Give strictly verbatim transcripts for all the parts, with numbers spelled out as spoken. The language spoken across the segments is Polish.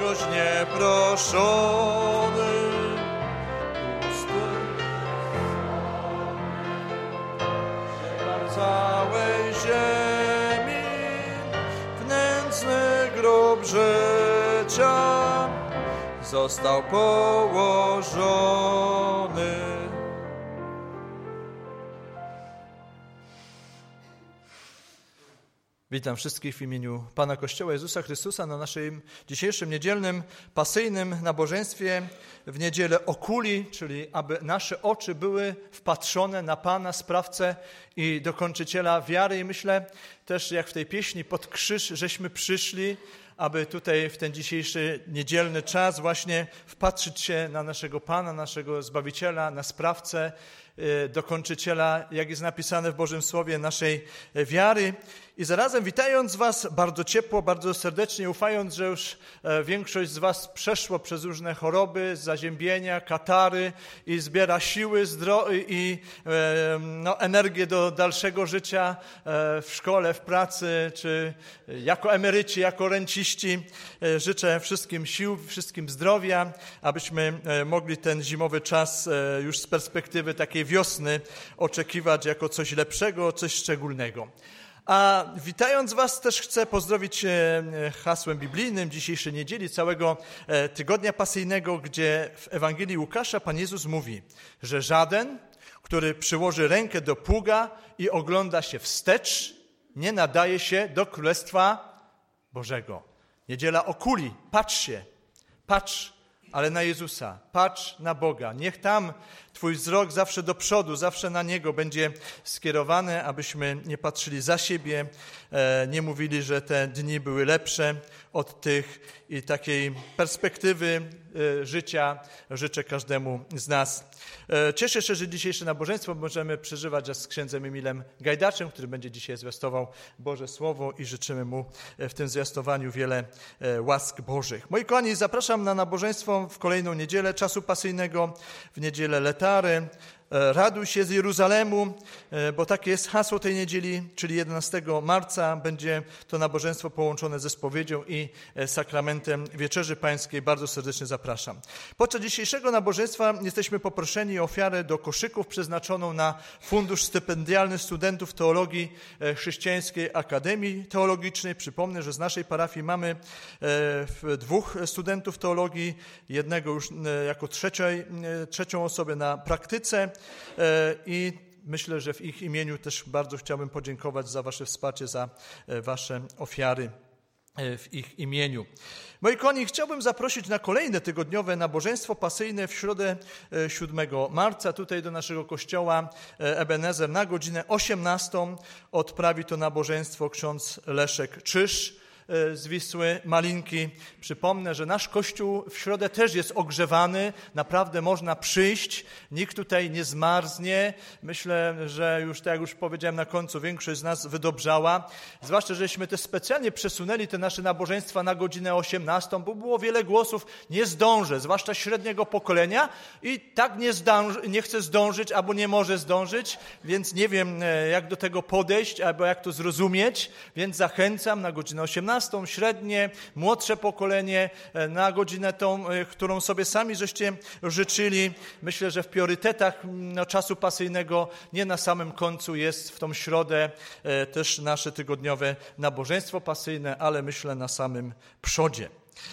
gość nieproszony. Całej ziemi w nędzny grób życia został położony. Witam wszystkich w imieniu Pana Kościoła Jezusa Chrystusa na naszym dzisiejszym niedzielnym, pasyjnym nabożeństwie w niedzielę okuli, czyli aby nasze oczy były wpatrzone na Pana, Sprawcę i Dokończyciela wiary. I myślę też, jak w tej pieśni pod krzyż, żeśmy przyszli, aby tutaj w ten dzisiejszy niedzielny czas właśnie wpatrzyć się na naszego Pana, naszego Zbawiciela, na Sprawcę, Dokończyciela, jak jest napisane w Bożym Słowie, naszej wiary. I zarazem witając Was bardzo ciepło, bardzo serdecznie, ufając, że już większość z Was przeszło przez różne choroby, zaziębienia, katary i zbiera siły zdro- i no, energię do dalszego życia w szkole, w pracy, czy jako emeryci, jako renciści. Życzę wszystkim sił, wszystkim zdrowia, abyśmy mogli ten zimowy czas już z perspektywy takiej wiosny oczekiwać jako coś lepszego, coś szczególnego. A witając Was też chcę pozdrowić hasłem biblijnym dzisiejszej niedzieli, całego tygodnia pasyjnego, gdzie w Ewangelii Łukasza Pan Jezus mówi, że żaden, który przyłoży rękę do pługa i ogląda się wstecz, nie nadaje się do Królestwa Bożego. Niedziela okuli, patrz się, patrz, ale na Jezusa, patrz na Boga. Niech tam Twój wzrok zawsze do przodu, zawsze na Niego będzie skierowany, abyśmy nie patrzyli za siebie, nie mówili, że te dni były lepsze od tych i takiej perspektywy życia życzę każdemu z nas. Cieszę się, że dzisiejsze nabożeństwo możemy przeżywać z księdzem Emilem Gajdaczem, który będzie dzisiaj zwiastował Boże Słowo i życzymy mu w tym zwiastowaniu wiele łask Bożych. Moi kochani, zapraszam na nabożeństwo w kolejną niedzielę czasu pasyjnego, w niedzielę Letary. Raduj się z Jeruzalemu, bo takie jest hasło tej niedzieli, czyli jedenastego marca będzie to nabożeństwo połączone ze spowiedzią i sakramentem Wieczerzy Pańskiej. Bardzo serdecznie zapraszam. Podczas dzisiejszego nabożeństwa jesteśmy poproszeni o ofiarę do koszyków przeznaczoną na Fundusz Stypendialny Studentów Teologii Chrześcijańskiej Akademii Teologicznej. Przypomnę, że z naszej parafii mamy dwóch studentów teologii, jednego już jako trzeciej, trzecią osobę na praktyce. I myślę, że w ich imieniu też bardzo chciałbym podziękować za Wasze wsparcie, za Wasze ofiary w ich imieniu. Moi kochani, chciałbym zaprosić na kolejne tygodniowe nabożeństwo pasyjne w środę siódmego marca. Tutaj do naszego kościoła Ebenezer na godzinę osiemnastą odprawi to nabożeństwo ksiądz Leszek Czyż z Wisły Malinki. Przypomnę, że nasz kościół w środę też jest ogrzewany. Naprawdę można przyjść. Nikt tutaj nie zmarznie. Myślę, że już tak jak już powiedziałem na końcu, większość z nas wydobrzała. Zwłaszcza, żeśmy też specjalnie przesunęli te nasze nabożeństwa na godzinę osiemnastą, bo było wiele głosów, nie zdążę, zwłaszcza średniego pokolenia i tak nie, zdąży, nie chce zdążyć albo nie może zdążyć, więc nie wiem, jak do tego podejść albo jak to zrozumieć, więc zachęcam na godzinę osiemnastą. Średnie, młodsze pokolenie na godzinę tą, którą sobie sami żeście życzyli. Myślę, że w priorytetach no, czasu pasyjnego nie na samym końcu jest w tą środę też nasze tygodniowe nabożeństwo pasyjne, ale myślę na samym przodzie.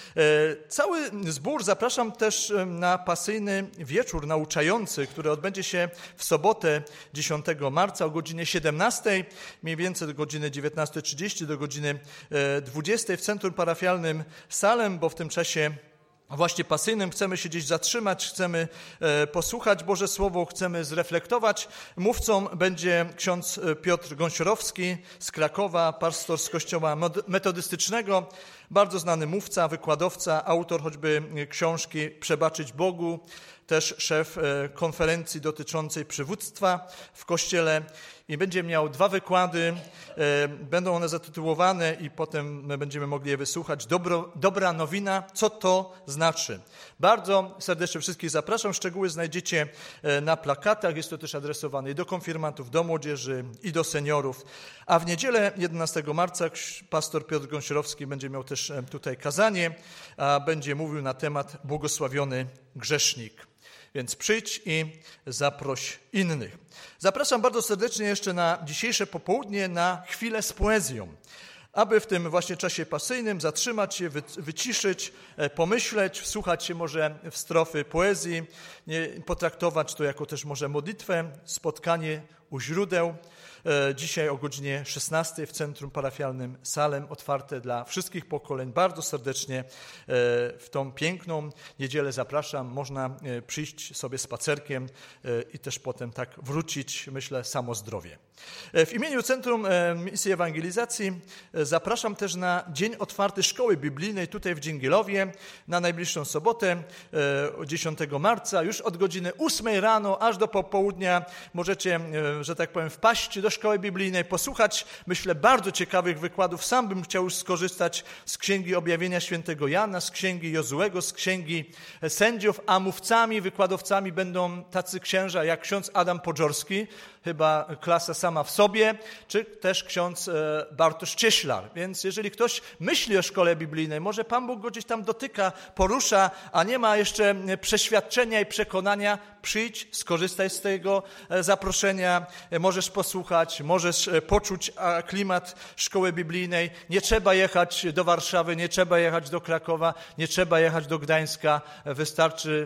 Cały zbór zapraszam też na pasyjny wieczór nauczający, który odbędzie się w sobotę dziesiątego marca o godzinie siedemnastej, mniej więcej do godziny dziewiętnastej trzydzieści, do godziny dwudziestej w Centrum Parafialnym Salem, bo w tym czasie właśnie pasyjnym chcemy się gdzieś zatrzymać, chcemy posłuchać Boże Słowo, chcemy zreflektować. Mówcą będzie ksiądz Piotr Gąsiorowski z Krakowa, pastor z Kościoła Metodystycznego, bardzo znany mówca, wykładowca, autor choćby książki Przebaczyć Bogu, też szef konferencji dotyczącej przywództwa w Kościele i będzie miał dwa wykłady, będą one zatytułowane i potem będziemy mogli je wysłuchać. Dobro, dobra nowina, co to znaczy? Bardzo serdecznie wszystkich zapraszam, szczegóły znajdziecie na plakatach, jest to też adresowane i do konfirmantów, do młodzieży i do seniorów. A w niedzielę jedenastego marca pastor Piotr Gąsiorowski będzie miał też też tutaj kazanie, a będzie mówił na temat błogosławiony grzesznik. Więc przyjdź i zaproś innych. Zapraszam bardzo serdecznie jeszcze na dzisiejsze popołudnie na chwilę z poezją, aby w tym właśnie czasie pasyjnym zatrzymać się, wyciszyć, pomyśleć, wsłuchać się może w strofy poezji, potraktować to jako też może modlitwę, spotkanie u źródeł. Dzisiaj o godzinie szesnastej w Centrum Parafialnym Salem, otwarte dla wszystkich pokoleń. Bardzo serdecznie w tą piękną niedzielę zapraszam. Można przyjść sobie spacerkiem i też potem tak wrócić, myślę, samo zdrowie. W imieniu Centrum Misji Ewangelizacji zapraszam też na Dzień Otwarty Szkoły Biblijnej tutaj w Dzięgielowie na najbliższą sobotę, dziesiątego marca. Już od godziny ósmej rano aż do popołudnia możecie, że tak powiem, wpaść do Szkoły Biblijnej, posłuchać, myślę, bardzo ciekawych wykładów. Sam bym chciał już skorzystać z Księgi Objawienia Świętego Jana, z Księgi Jozuego, z Księgi Sędziów, a mówcami, wykładowcami będą tacy księża jak ksiądz Adam Podżorski, chyba klasa sama w sobie, czy też ksiądz Bartosz Cieślar. Więc jeżeli ktoś myśli o szkole biblijnej, może Pan Bóg go gdzieś tam dotyka, porusza, a nie ma jeszcze przeświadczenia i przekonania, przyjdź, skorzystaj z tego zaproszenia, możesz posłuchać, możesz poczuć klimat szkoły biblijnej. Nie trzeba jechać do Warszawy, nie trzeba jechać do Krakowa, nie trzeba jechać do Gdańska. Wystarczy,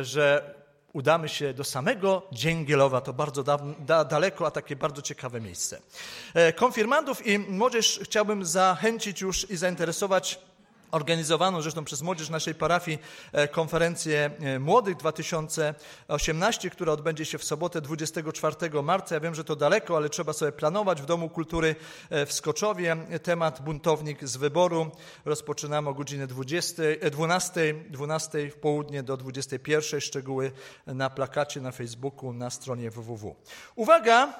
że udamy się do samego Dzięgielowa, to bardzo da, da, daleko, a takie bardzo ciekawe miejsce. Konfirmandów i młodzież chciałbym zachęcić już i zainteresować organizowaną zresztą przez młodzież naszej parafii konferencję młodych dwa tysiące osiemnaście, która odbędzie się w sobotę dwudziestego czwartego marca. Ja wiem, że to daleko, ale trzeba sobie planować w Domu Kultury w Skoczowie. Temat buntownik z wyboru. Rozpoczynamy o godzinie dwunastej, dwunastej w południe do dwudziestej pierwszej. Szczegóły na plakacie, na Facebooku, na stronie www. Uwaga!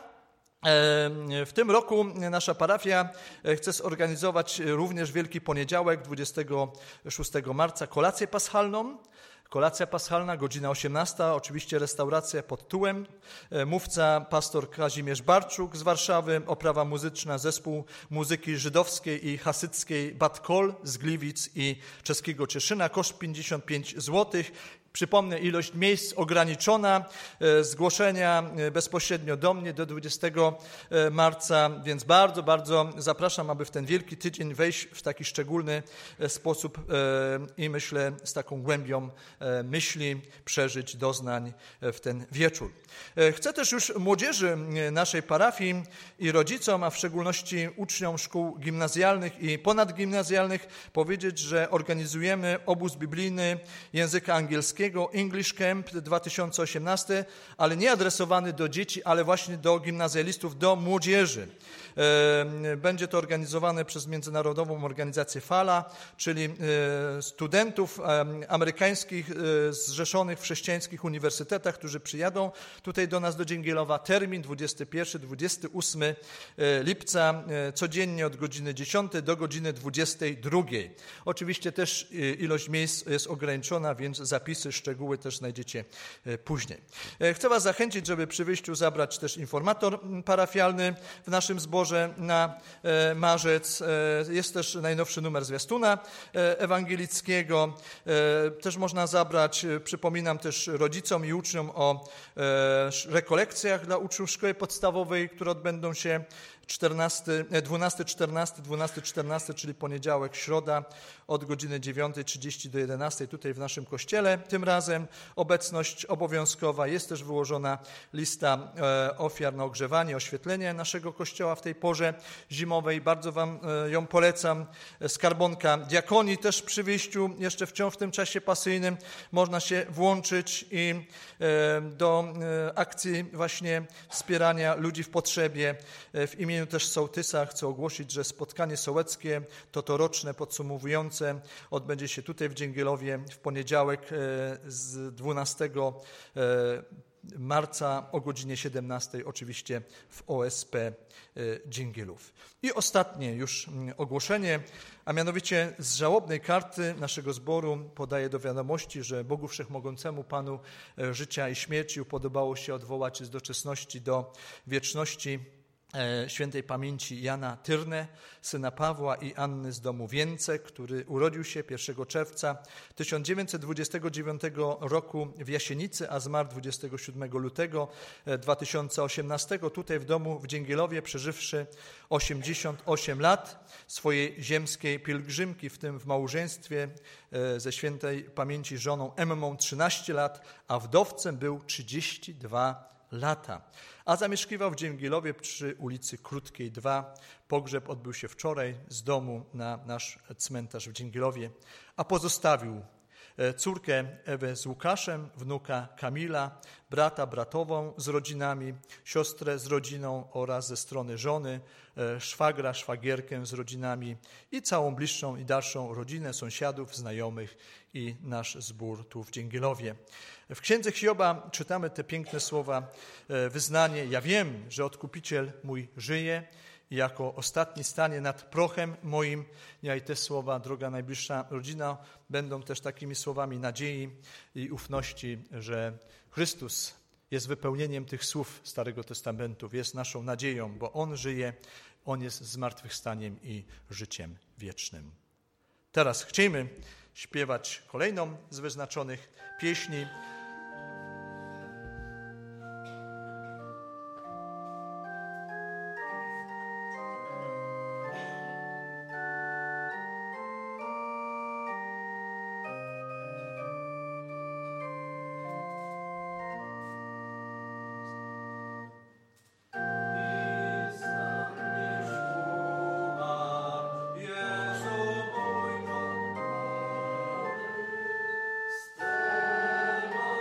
W tym roku nasza parafia chce zorganizować również Wielki Poniedziałek, dwudziestego szóstego marca, kolację paschalną. Kolacja paschalna, godzina osiemnasta, oczywiście restauracja pod Tułem. Mówca pastor Kazimierz Barczuk z Warszawy, oprawa muzyczna zespół muzyki żydowskiej i hasyckiej Bat Kol z Gliwic i czeskiego Cieszyna, koszt pięćdziesiąt pięć złotych. Przypomnę, ilość miejsc ograniczona, zgłoszenia bezpośrednio do mnie do dwudziestego marca, więc bardzo, bardzo zapraszam, aby w ten wielki tydzień wejść w taki szczególny sposób i myślę z taką głębią myśli, przeżyć, doznań w ten wieczór. Chcę też już młodzieży naszej parafii i rodzicom, a w szczególności uczniom szkół gimnazjalnych i ponadgimnazjalnych powiedzieć, że organizujemy obóz biblijny języka angielskiego, English Camp dwa tysiące osiemnaście, ale nie adresowany do dzieci, ale właśnie do gimnazjalistów, do młodzieży. Będzie to organizowane przez międzynarodową organizację Fala, czyli studentów amerykańskich zrzeszonych w chrześcijańskich uniwersytetach, którzy przyjadą tutaj do nas do Dzięgielowa. Termin dwudziestego pierwszego do dwudziestego ósmego lipca, codziennie od godziny dziesiątej do godziny dwudziestej drugiej. Oczywiście też ilość miejsc jest ograniczona, więc zapisy, szczegóły też znajdziecie później. Chcę Was zachęcić, żeby przy wyjściu zabrać też informator parafialny w naszym zborze na marzec. Jest też najnowszy numer zwiastuna ewangelickiego. Też można zabrać, przypominam też rodzicom i uczniom o rekolekcjach dla uczniów szkoły podstawowej, które odbędą się dwunastego czternastego, dwunastego czternastego, czyli poniedziałek, środa od godziny dziewiątej trzydzieści do jedenastej tutaj w naszym kościele. Tym razem obecność obowiązkowa. Jest też wyłożona lista ofiar na ogrzewanie, oświetlenie naszego kościoła w tej porze zimowej. Bardzo Wam ją polecam. Skarbonka diakonii też przy wyjściu, jeszcze wciąż w tym czasie pasyjnym można się włączyć i do akcji właśnie wspierania ludzi w potrzebie. W imieniu też sołtysa chcę ogłosić, że spotkanie sołeckie, to to roczne, podsumowujące, odbędzie się tutaj w Dzięgielowie w poniedziałek z dwunastego marca o godzinie siedemnastej, oczywiście w O S P Dzięgielów. I ostatnie już ogłoszenie, a mianowicie z żałobnej karty naszego zboru podaję do wiadomości, że Bogu Wszechmogącemu, Panu życia i śmierci upodobało się odwołać z doczesności do wieczności świętej pamięci Jana Tyrnę, syna Pawła i Anny z domu Więce, który urodził się pierwszego czerwca tysiąc dziewięćset dwudziestego dziewiątego roku w Jasienicy, a zmarł dwudziestego siódmego lutego dwa tysiące osiemnastego tutaj w domu w Dzięgielowie, przeżywszy osiemdziesiąt osiem lat swojej ziemskiej pielgrzymki, w tym w małżeństwie ze świętej pamięci żoną Emmą trzynaście lat, a wdowcem był trzydzieści dwa lata. A zamieszkiwał w Dzięgielowie przy ulicy Krótkiej dwa. Pogrzeb odbył się wczoraj z domu na nasz cmentarz w Dzięgielowie. A pozostawił córkę Ewę z Łukaszem, wnuka Kamila, brata, bratową z rodzinami, siostrę z rodziną oraz ze strony żony, szwagra, szwagierkę z rodzinami i całą bliższą i dalszą rodzinę, sąsiadów, znajomych i nasz zbór tu w Dzięgielowie. W Księdze Hioba czytamy te piękne słowa, wyznanie: ja wiem, że Odkupiciel mój żyje i jako ostatni stanie nad prochem moim. Ja i te słowa, droga najbliższa rodzina, będą też takimi słowami nadziei i ufności, że Chrystus jest wypełnieniem tych słów Starego Testamentu, jest naszą nadzieją, bo On żyje, On jest zmartwychwstaniem i życiem wiecznym. Teraz chcielibyśmy śpiewać kolejną z wyznaczonych pieśni. Stella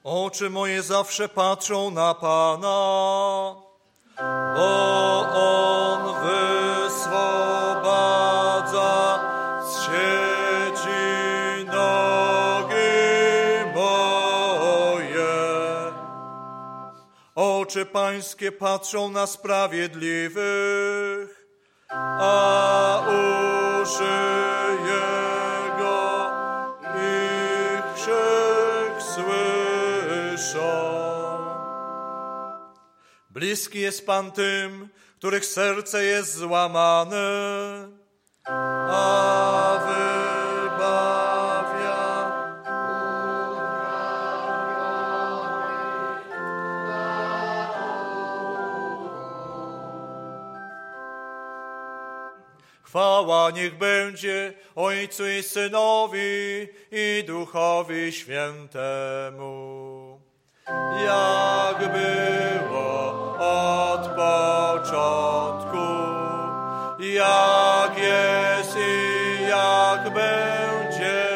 Oczy moje zawsze patrzą na Pana, bo On wyswobadza z sieci nogi moje. Oczy Pańskie patrzą na sprawiedliwych, a uszy Jego ich krzyk słyszą. Bliski jest Pan tym, których serce jest złamane, a wybawia. Chwała niech będzie Ojcu i Synowi i Duchowi Świętemu, jak było od początku, jak jest i jak będzie,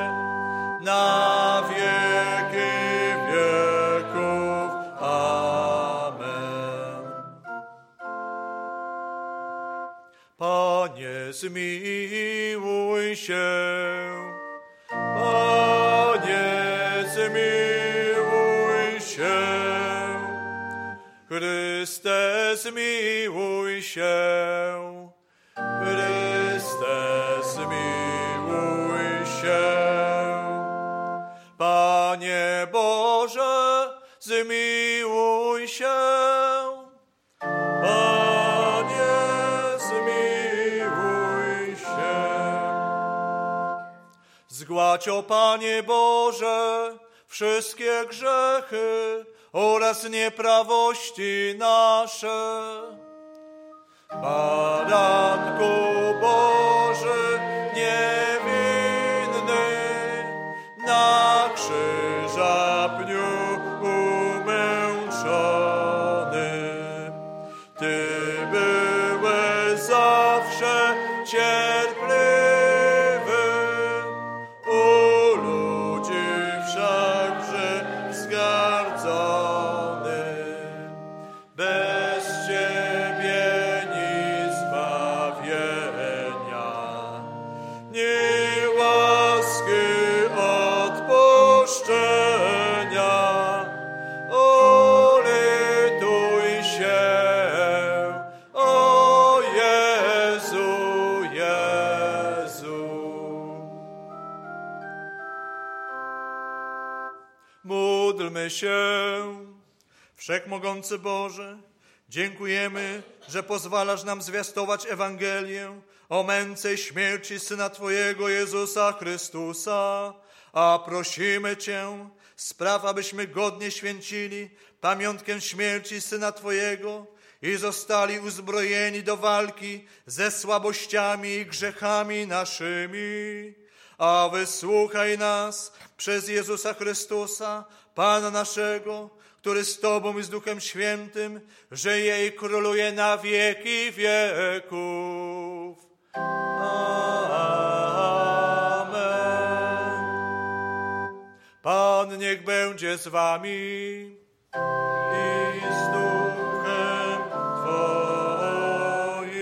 na wieki wieków. Amen. Panie, zmiłuj się, Panie, zmiłuj się, Chryste, zmiłuj się, Chryste, zmiłuj się. Panie Boże, zmiłuj się, Panie, zmiłuj się. Zgładź, o Panie Boże, wszystkie grzechy oraz nieprawości nasze. Baranku Boży niewinny, na krzyżapniu umęczony, Ty byłeś zawsze cierpliwy, u ludzi wszakże wzgardzony. Bez Ciebie nic zbawienia, ni łaski odpuszczenia. O, lituj się, o Jezu, Jezu. Módlmy się. Wszechmogący Boże, dziękujemy, że pozwalasz nam zwiastować Ewangelię o męce i śmierci Syna Twojego Jezusa Chrystusa, a prosimy Cię, spraw, abyśmy godnie święcili pamiątkę śmierci Syna Twojego i zostali uzbrojeni do walki ze słabościami i grzechami naszymi. A wysłuchaj nas przez Jezusa Chrystusa, Pana naszego, który z Tobą i z Duchem Świętym żyje i króluje na wieki wieków. Amen. Pan niech będzie z wami i z Duchem Twoim.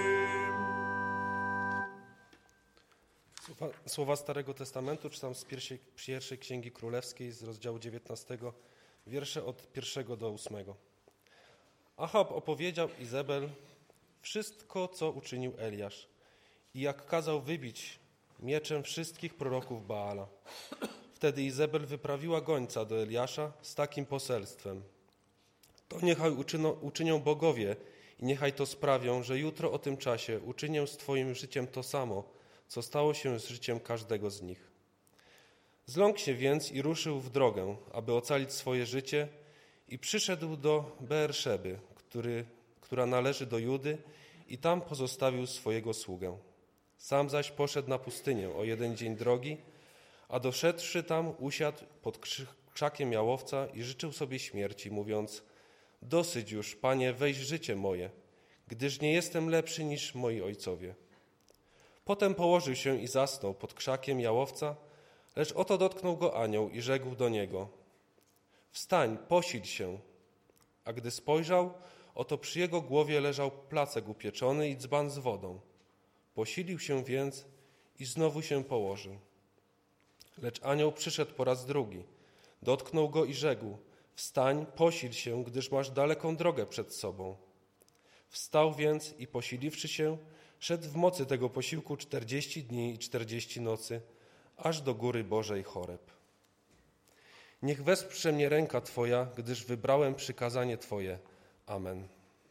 Słowa, słowa Starego Testamentu czytam z pierwszej, pierwszej Księgi Królewskiej z rozdziału dziewiętnastego, wiersze od pierwszego do ósmego. Achab opowiedział Izabel wszystko, co uczynił Eliasz i jak kazał wybić mieczem wszystkich proroków Baala. Wtedy Izabel wyprawiła gońca do Eliasza z takim poselstwem: to niechaj uczyno, uczynią bogowie i niechaj to sprawią, że jutro o tym czasie uczynię z Twoim życiem to samo, co stało się z życiem każdego z nich. Zląkł się więc i ruszył w drogę, aby ocalić swoje życie, i przyszedł do Beerszeby, który, która należy do Judy, i tam pozostawił swojego sługę. Sam zaś poszedł na pustynię o jeden dzień drogi, a doszedłszy tam usiadł pod krzakiem jałowca i życzył sobie śmierci, mówiąc: dosyć już, Panie, weź życie moje, gdyż nie jestem lepszy niż moi ojcowie. Potem położył się i zasnął pod krzakiem jałowca, lecz oto dotknął go anioł i rzekł do niego: Wstań, posil się. A gdy spojrzał, oto przy jego głowie leżał placek upieczony i dzban z wodą. Posilił się więc i znowu się położył. Lecz anioł przyszedł po raz drugi, dotknął go i rzekł: wstań, posil się, gdyż masz daleką drogę przed sobą. Wstał więc i posiliwszy się, szedł w mocy tego posiłku czterdzieści dni i czterdzieści nocy, aż do góry Bożej Choreb. Niech wesprze mnie ręka Twoja, gdyż wybrałem przykazanie Twoje. Amen.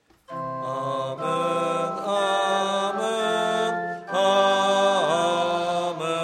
Amen, amen, amen.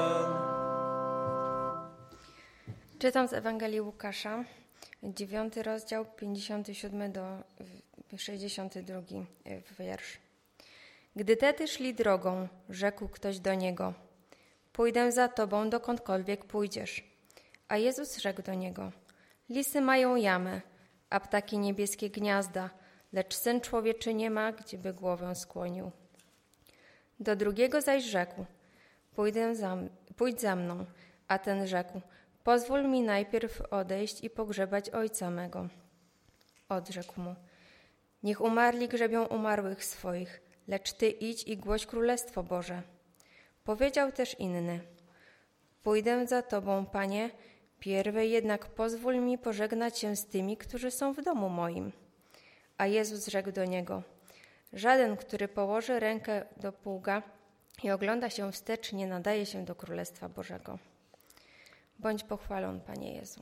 Czytam z Ewangelii Łukasza, dziewiąty rozdział, pięćdziesiąty siódmy do sześćdziesiąty drugi wiersz. Gdy tedy szli drogą, rzekł ktoś do niego: pójdę za tobą, dokądkolwiek pójdziesz. A Jezus rzekł do niego: lisy mają jamy, a ptaki niebieskie gniazda, lecz Syn Człowieczy nie ma, gdzieby głowę skłonił. Do drugiego zaś rzekł: pójdę za, pójdź za mną. A ten rzekł: pozwól mi najpierw odejść i pogrzebać ojca mego. Odrzekł mu: niech umarli grzebią umarłych swoich, lecz ty idź i głoś Królestwo Boże. Powiedział też inny: pójdę za tobą, Panie, pierwej jednak pozwól mi pożegnać się z tymi, którzy są w domu moim. A Jezus rzekł do niego: żaden, który położy rękę do pługa i ogląda się wstecz, nie nadaje się do Królestwa Bożego. Bądź pochwalony, Panie Jezu.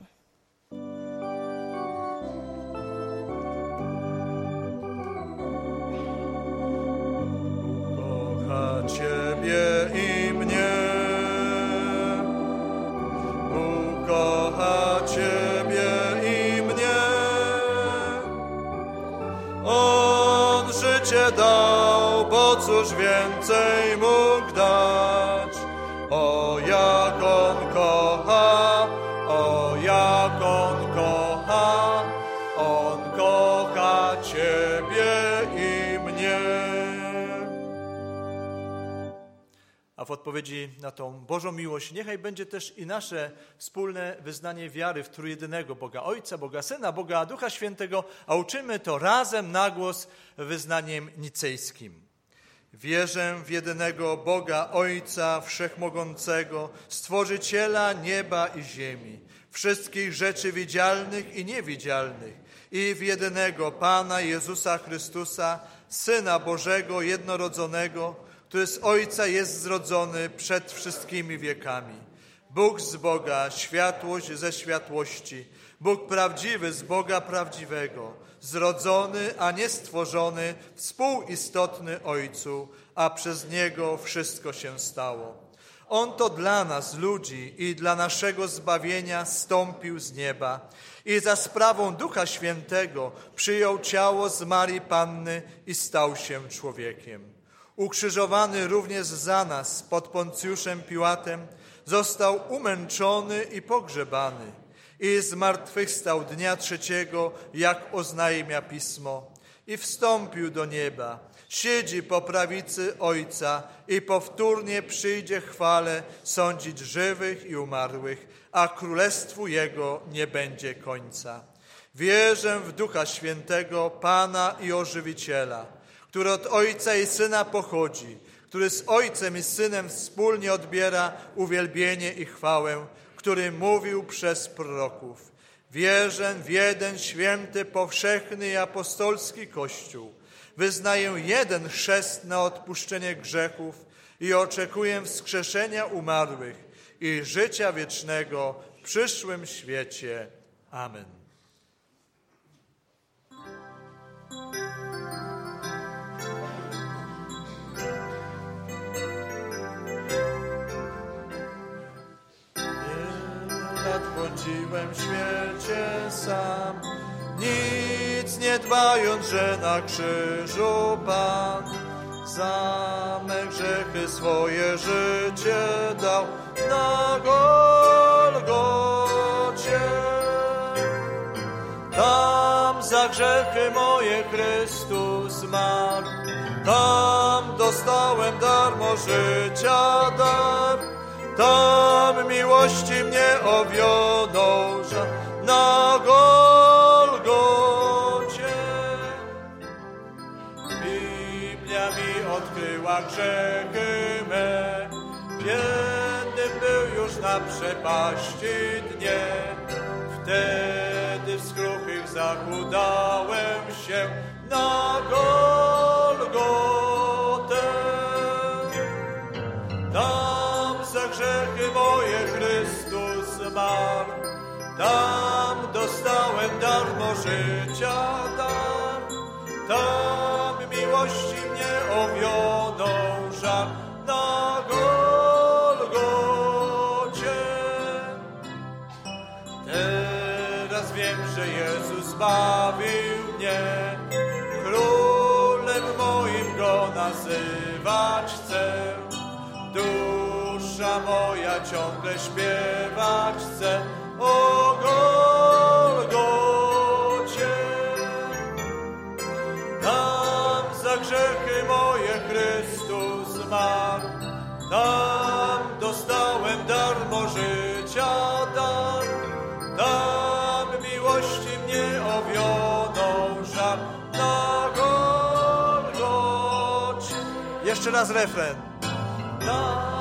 Kocha Ciebie i mnie, Bóg kocha Ciebie i mnie. On życie dał, bo cóż więcej mógł dać. O jak On kocha, o jak On kocha, On kocha Ciebie i mnie. A w odpowiedzi na tą Bożą miłość niechaj będzie też i nasze wspólne wyznanie wiary w trójjedynego Boga Ojca, Boga Syna, Boga Ducha Świętego, a uczymy to razem na głos wyznaniem nicejskim. Wierzę w jedynego Boga Ojca Wszechmogącego, Stworzyciela nieba i ziemi, wszystkich rzeczy widzialnych i niewidzialnych, i w jedynego Pana Jezusa Chrystusa, Syna Bożego jednorodzonego, który z Ojca jest zrodzony przed wszystkimi wiekami. Bóg z Boga, światłość ze światłości, Bóg prawdziwy z Boga prawdziwego, zrodzony, a nie stworzony, współistotny Ojcu, a przez Niego wszystko się stało. On to dla nas, ludzi, i dla naszego zbawienia zstąpił z nieba i za sprawą Ducha Świętego przyjął ciało z Marii Panny i stał się człowiekiem. Ukrzyżowany również za nas pod Poncjuszem Piłatem, został umęczony i pogrzebany i zmartwychwstał dnia trzeciego, jak oznajmia Pismo, i wstąpił do nieba. Siedzi po prawicy Ojca i powtórnie przyjdzie chwale sądzić żywych i umarłych, a królestwu Jego nie będzie końca. Wierzę w Ducha Świętego, Pana i Ożywiciela, który od Ojca i Syna pochodzi, który z Ojcem i Synem wspólnie odbiera uwielbienie i chwałę, który mówił przez proroków. Wierzę w jeden święty, powszechny i apostolski Kościół. Wyznaję jeden chrzest na odpuszczenie grzechów i oczekuję wskrzeszenia umarłych i życia wiecznego w przyszłym świecie. Amen. Błądziłem w świecie sam, nic nie dbając, że na krzyżu Pan za me grzechy swoje życie dał na Golgocie. Tam za grzechy moje Chrystus zmarł, tam dostałem darmo życia dar. Tam miłości mnie owionął, że na za grzechy me. Biednym był już na przepaści dnie. Wtedy w skruchych zakudałem się na Golgotę. Tam za grzechy moje Chrystus zmarł. Tam dostałem darmo życia dar. Tam miłości mnie owionął żar na Golgocie. Teraz wiem, że Jezus zbawił mnie. Królem moim Go nazywać chcę. Dusza moja ciągle śpiewać chce o Golgocie. Tam za grzechy moje Chrystus zmarł. Tam dostałem darmo życia dar. Tam miłości mnie owionął żar na Golgocie. Jeszcze raz refren. Na